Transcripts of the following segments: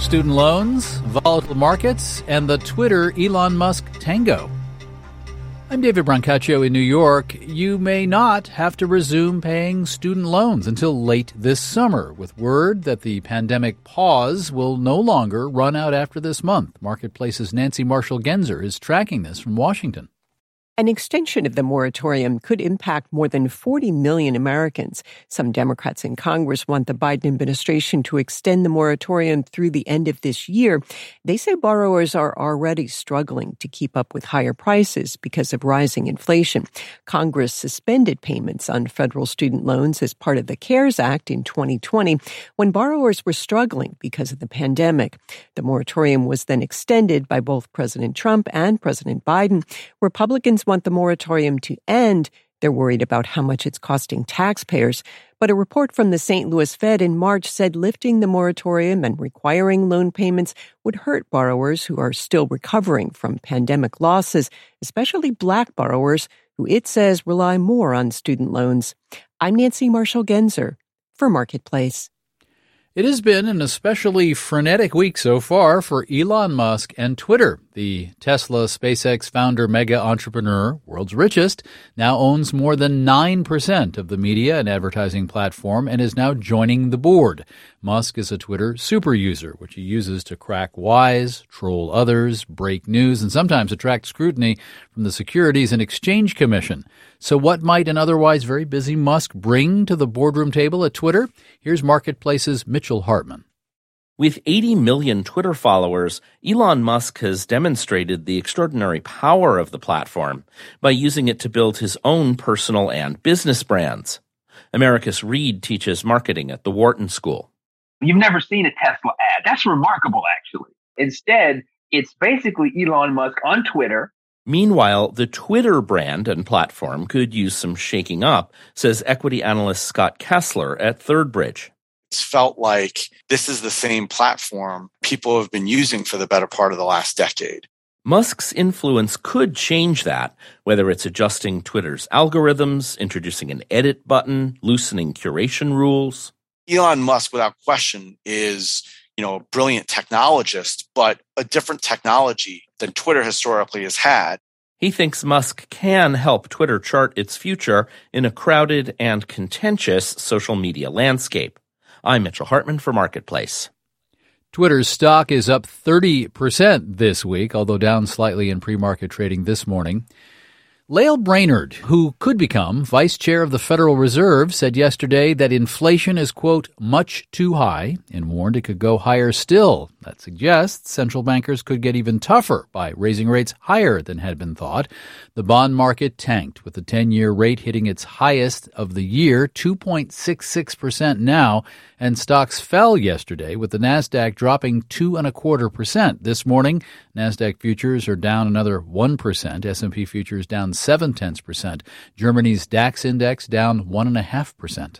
student loans, volatile markets, and the Twitter Elon Musk tango. I'm David Brancaccio in New York. You may not have to resume paying student loans until late this summer, with word that the pandemic pause will no longer run out after this month. Marketplace's Nancy Marshall-Genzer is tracking this from Washington. An extension of the moratorium could impact more than 40 million Americans. Some Democrats in Congress want the Biden administration to extend the moratorium through the end of this year. They say borrowers are already struggling to keep up with higher prices because of rising inflation. Congress suspended payments on federal student loans as part of the CARES Act in 2020 when borrowers were struggling because of the pandemic. The moratorium was then extended by both President Trump and President Biden. Republicans want the moratorium to end. They're worried about how much it's costing taxpayers. But a report from the St. Louis Fed in March said lifting the moratorium and requiring loan payments would hurt borrowers who are still recovering from pandemic losses, especially Black borrowers who it says rely more on student loans. I'm Nancy Marshall-Genzer for Marketplace. It has been an especially frenetic week so far for Elon Musk and Twitter. The Tesla SpaceX founder mega entrepreneur, world's richest, now owns more than 9% of the media and advertising platform and is now joining the board. Musk is a Twitter super user, which he uses to crack wise, troll others, break news, and sometimes attract scrutiny from the Securities and Exchange Commission. So what might an otherwise very busy Musk bring to the boardroom table at Twitter? Here's Marketplace's Mitchell Hartman. With 80 million Twitter followers, Elon Musk has demonstrated the extraordinary power of the platform by using it to build his own personal and business brands. Americus Reed teaches marketing at the Wharton School. You've never seen a Tesla ad. That's remarkable, actually. Instead, it's basically Elon Musk on Twitter. Meanwhile, the Twitter brand and platform could use some shaking up, says equity analyst Scott Kessler at Third Bridge. It's felt like this is the same platform people have been using for the better part of the last decade. Musk's influence could change that, whether it's adjusting Twitter's algorithms, introducing an edit button, loosening curation rules. Elon Musk, without question, is, a brilliant technologist, but a different technology than Twitter historically has had. He thinks Musk can help Twitter chart its future in a crowded and contentious social media landscape. I'm Mitchell Hartman for Marketplace. Twitter's stock is up 30% this week, although down slightly in pre-market trading this morning. Lael Brainerd, who could become vice chair of the Federal Reserve, said yesterday that inflation is, quote, much too high, and warned it could go higher still. That suggests central bankers could get even tougher by raising rates higher than had been thought. The bond market tanked, with the 10-year rate hitting its highest of the year, 2.66% now, and stocks fell yesterday, with the Nasdaq dropping 2.25%. This morning, Nasdaq futures are down another 1%, S&P futures down 0.7%. Germany's DAX index down 1.5%.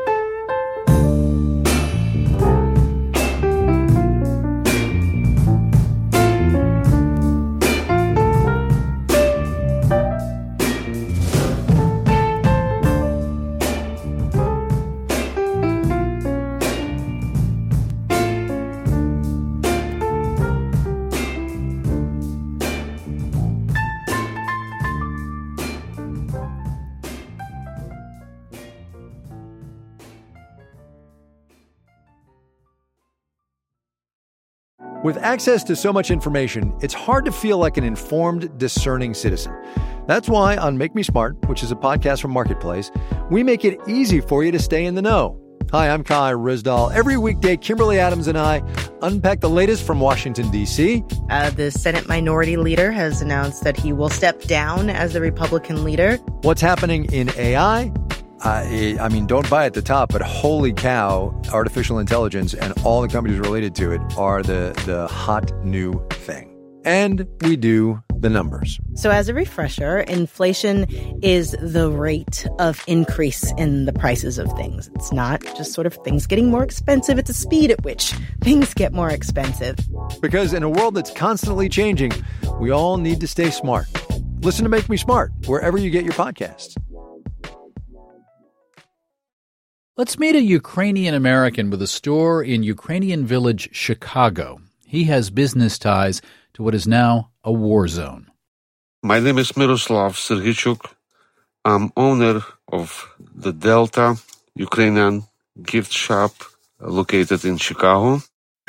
With access to so much information, it's hard to feel like an informed, discerning citizen. That's why on Make Me Smart, which is a podcast from Marketplace, we make it easy for you to stay in the know. Hi, I'm Kai Ryssdal. Every weekday, Kimberly Adams and I unpack the latest from Washington, D.C. The Senate Minority Leader has announced that he will step down as the Republican leader. What's happening in AI? I mean, don't buy at the top, but holy cow, artificial intelligence and all the companies related to it are the hot new thing. And we do the numbers. So as a refresher, inflation is the rate of increase in the prices of things. It's not just sort of things getting more expensive. It's the speed at which things get more expensive. Because in a world that's constantly changing, we all need to stay smart. Listen to Make Me Smart wherever you get your podcasts. Let's meet a Ukrainian American with a store in Ukrainian village, Chicago. He has business ties to what is now a war zone. My name is Miroslav Serhichuk. I'm owner of the Delta Ukrainian gift shop located in Chicago.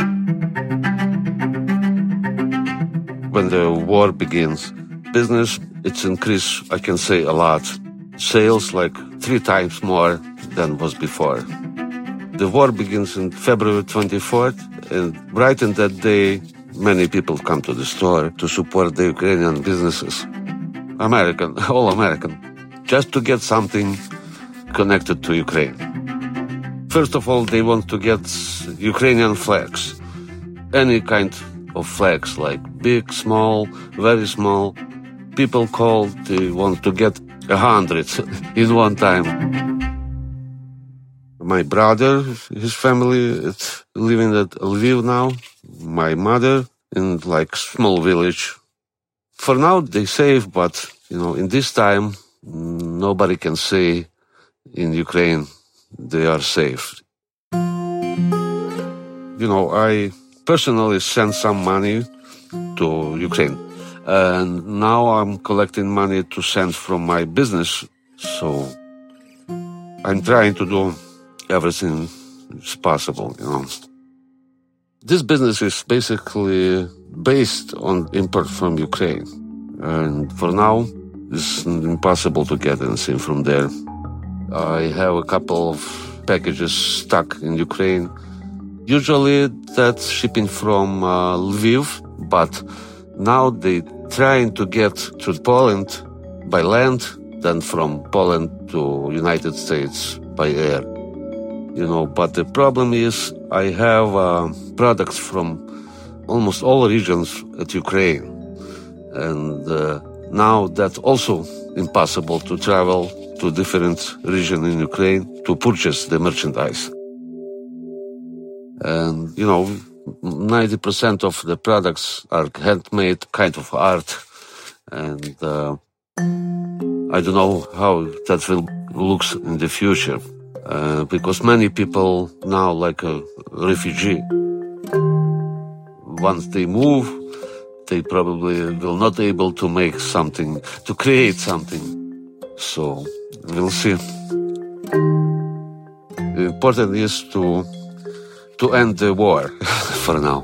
When the war begins, business, it's increased, I can say, a lot. Sales like 3 times more than was before. The war begins on February 24th, and right in that day, many people come to the store to support the Ukrainian businesses. American, all American, just to get something connected to Ukraine. First of all, they want to get Ukrainian flags. Any kind of flags, like big, small, very small. People call, they want to get 100 in one time. My brother, his family, is living at Lviv now. My mother in like small village. For now, they safe, but in this time, nobody can say in Ukraine they are safe. I personally sent some money to Ukraine. And now I'm collecting money to send from my business. So I'm trying to do everything is possible, This business is basically based on import from Ukraine. And for now, it's impossible to get anything from there. I have a couple of packages stuck in Ukraine. Usually that's shipping from Lviv, but now they're trying to get to Poland by land, then from Poland to United States by air. But the problem is I have products from almost all regions at Ukraine. And now that's also impossible to travel to different regions in Ukraine to purchase the merchandise. And, 90% of the products are handmade, kind of art. And I don't know how that will look in the future. Because many people now like a refugee. Once they move, they probably will not be able to make something, to create something. So we'll see. The important is to end the war for now.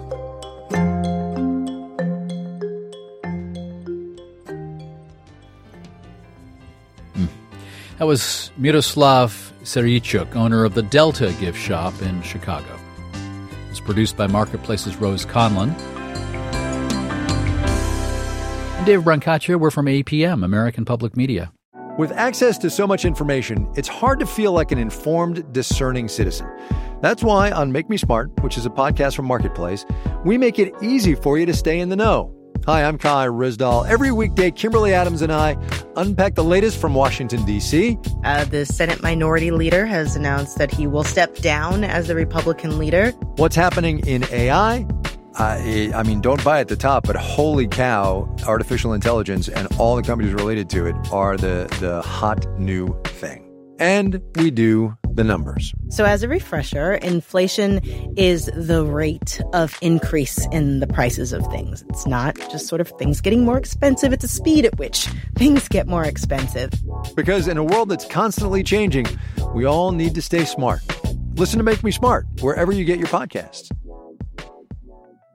That was Miroslav Serhichuk, owner of the Delta gift shop in Chicago. It's produced by Marketplace's Rose Conlon. I'm Dave Brancaccia. We're from APM, American Public Media. With access to so much information, it's hard to feel like an informed, discerning citizen. That's why on Make Me Smart, which is a podcast from Marketplace, we make it easy for you to stay in the know. Hi, I'm Kai Rizdal. Every weekday, Kimberly Adams and I unpack the latest from Washington, D.C. The Senate Minority Leader has announced that he will step down as the Republican leader. What's happening in AI? Don't buy at the top, but holy cow, artificial intelligence and all the companies related to it are the hot new thing. And we do the numbers. So as a refresher, inflation is the rate of increase in the prices of things. It's not just sort of things getting more expensive. It's the speed at which things get more expensive. Because in a world that's constantly changing, we all need to stay smart. Listen to Make Me Smart wherever you get your podcasts.